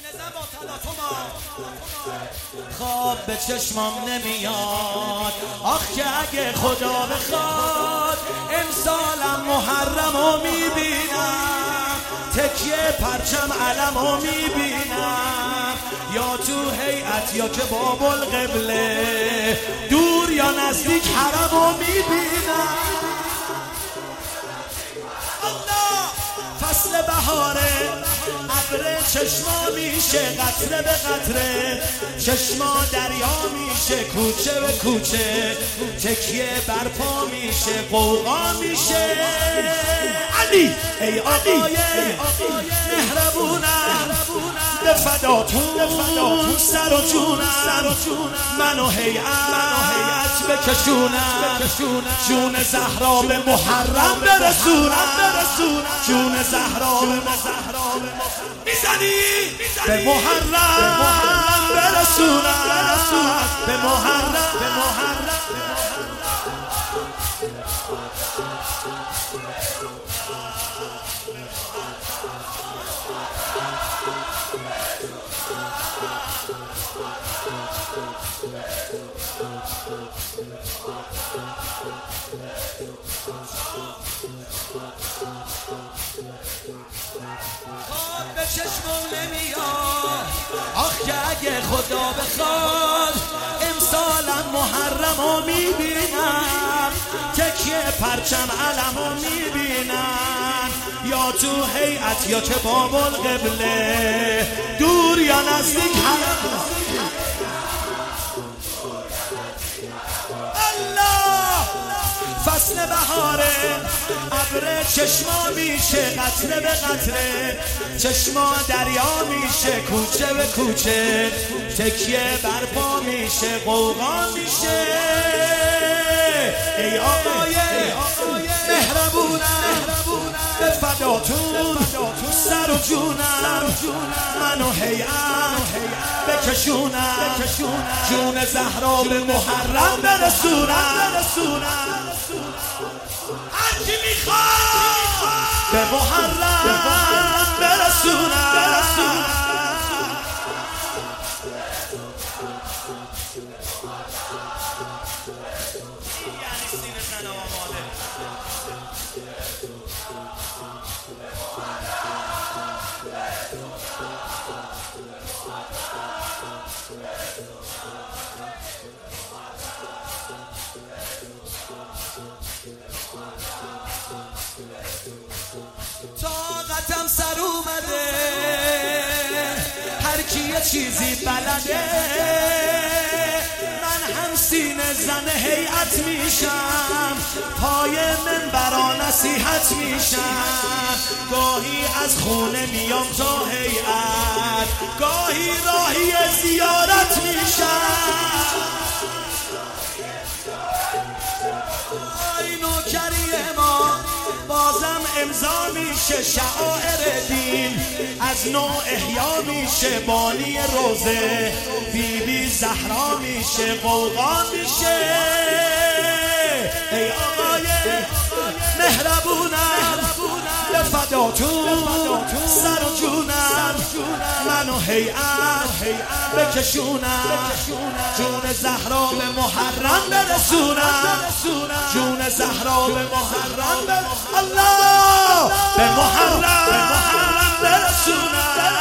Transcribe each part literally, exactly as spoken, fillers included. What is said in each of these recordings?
خواب به چشمم نمیاد، آخ که اگه خدا بخواد امسالم محرمو میبینم، تکیه پرچم علمو میبینم، یا تو هیئت یا که باب القبله، دور یا نزدیک حرمو میبینم. فصل بهاره ابر چشما میشه قطره به قطره، چشما دریا میشه کوچه به کوچه، تکیه برپا میشه قوقا میشه. علی ای آقای مهربونم به فداتون سر و جونم، منو هیئت بکشونم، جون زهرا به محرم برسونم، جون زهرا به محرم میزنی به محرم برسونم، به محرم به محرم. خواب به چشمم نمیاد، آخ که اگه خدا بخواد امسالم محرمو میبینم، تکیه پرچم علمو میبینم، یا تو هیئت یا که باب القبله، دور یا نزدیک حرم. فصل بهاره ابر چشما میشه قطره به قطره، چشما دریا میشه کوچه به کوچه، تکیه برپا میشه قوقا میشه. ای آقای مهربونم به فداتون سر و جونم، منو هیئت بکشونم، جون زهرا به محرم برسونم، هرچی میخواد به محرم برسونم. طاقتم سر اومده، هر کی یه چیزی بلده، من هم سینه زن هیئت میشم، پای منبرا نصیحت میشم، گاهی از خونه میام تا هیئت، گاهی راهی زیارت میشم. آی نوکری ما بازم امضا میشه شعائر دین، از نو احیا میشه بانی روزه، بی بی زهرا میشه قوقا میشه. ای آقای مهربونم به فداتون سر و جونم، منو هیئت بکشونم، جون زهرا به محرم برسونم، جون زهرا به محرم برسونم، الله به محرم برسونم.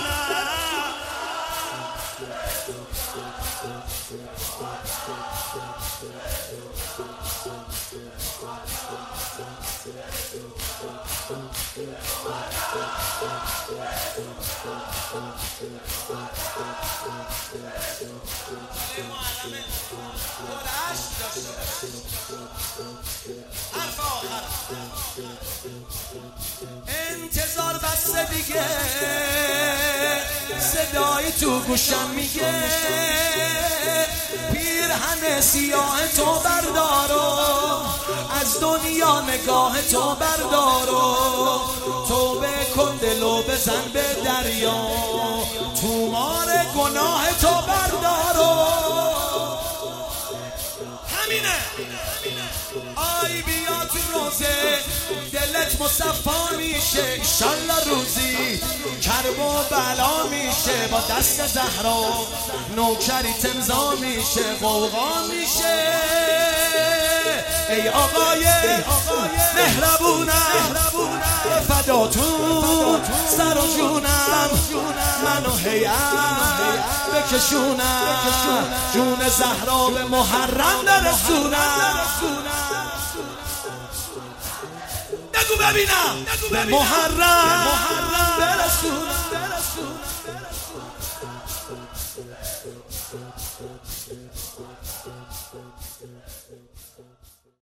انتظار بسته دیگه، صدای تو گوشم میگه، پیرهن سیاه تو بردارو، از دنیا نگاه تو بردارو، توبه کن دلو بزن به دریا، تومار گناه تو بردارو. همینه آی بیا تو روزه، دلت مصفا میشه، ایشالله روزی کرب و بلا میشه. میشه، با دست زهرا نوکری تمزا میشه، غوغا میشه. ای آقای مهربونم فداتون سر و جونم، منو هیم بکشونم، جون زهرا به محرم برسونم. بگو ببینم به محرم